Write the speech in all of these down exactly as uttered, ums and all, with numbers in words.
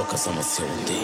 ఒక సమస్య ఉంది.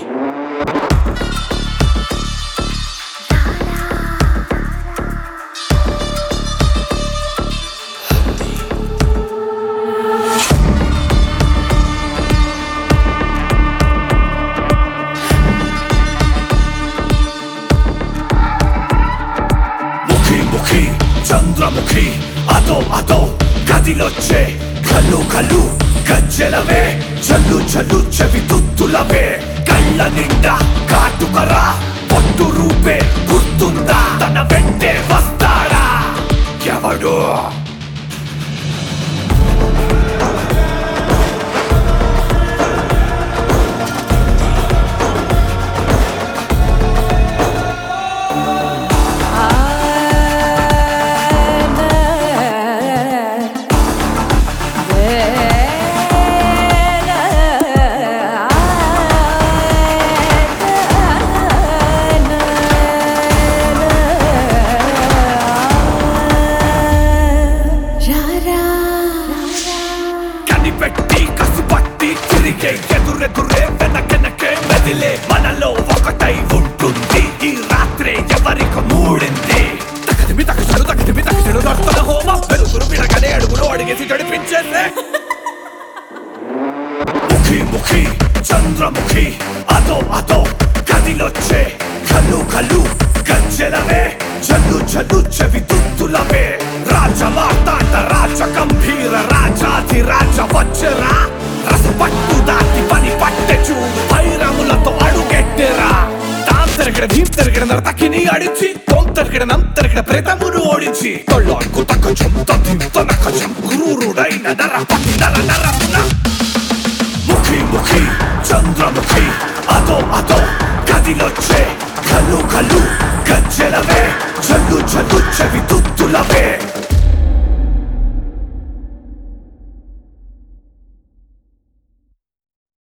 ముఖి చంద్రముఖి అదో అదో గదిలొచ్చే కళ్ళు కళ్ళు గజ్జెలవే చల్లు చల్లు చెవి తుత్తులవే కళ్ళ నిండా కాటుకరా పొట్టు రూపే గుర్తుందా తన వెంటే వస్తాడా ఎవడు పెట్టి కసిపట్టి తిరిగే ఎదురెదురే వెనకెనకే మెదిలే మనలో ఒకటై ఉంటుంది ఈ రాత్రి ఎవరికి మూడింది తగదిమి తగచడు తగదిమి తగచడు నర్తన హోమ పెరుగురు వినగనే అడుగులు అడిగేసి గడిపించేసే ముఖి ముఖి చంద్రముఖి అదో అదో గదిలొచ్చే కళ్ళు కళ్ళు గజ్జెలవే చల్లు చల్లు చెవి తుత్తులవే రాజమార్తాండ రాజ గంభీర రాజాది రాజ వచ్చరా రసపట్టు దాటి పని పట్టె చూడు పైరములతో అడుగెట్టెరా తాం తిరగడ భీం తిరగడ నర్తకిని ఆడించి తోం తిరగడ నం తిరగడ ప్రేతమును ఓడించి తొళ్ళకు తగ్గం తొన కజం క్రూరుడైన నరపతి నర నరమున ముఖి ముఖి చంద్రముఖి అదో అదో గదిలొచ్చే